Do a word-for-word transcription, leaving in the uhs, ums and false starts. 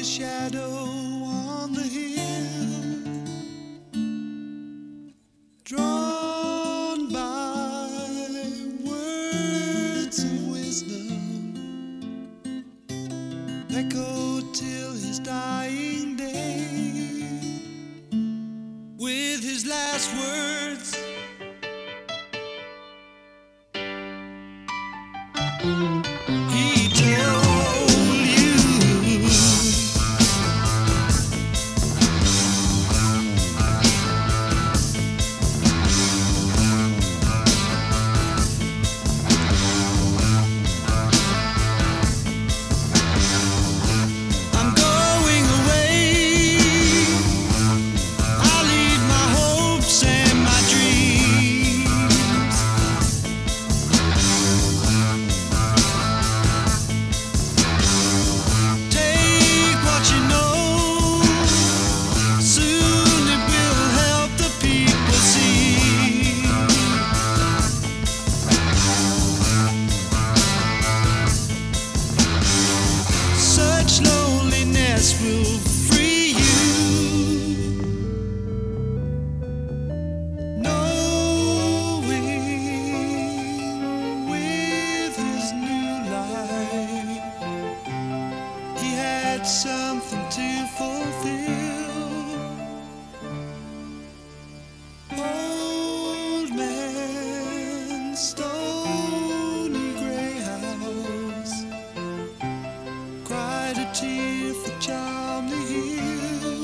shadow on the hill, drawn by words of wisdom, echoed till his dying day. With his last words, he told you I'm going away. I'll leave my hopes and my dreams. Take what you know. Soon it will help the people see. Such loneliness will free you. Knowing with his new life he had something to fulfill. Old man, stony gray house, cried a tear for Charmley Hill.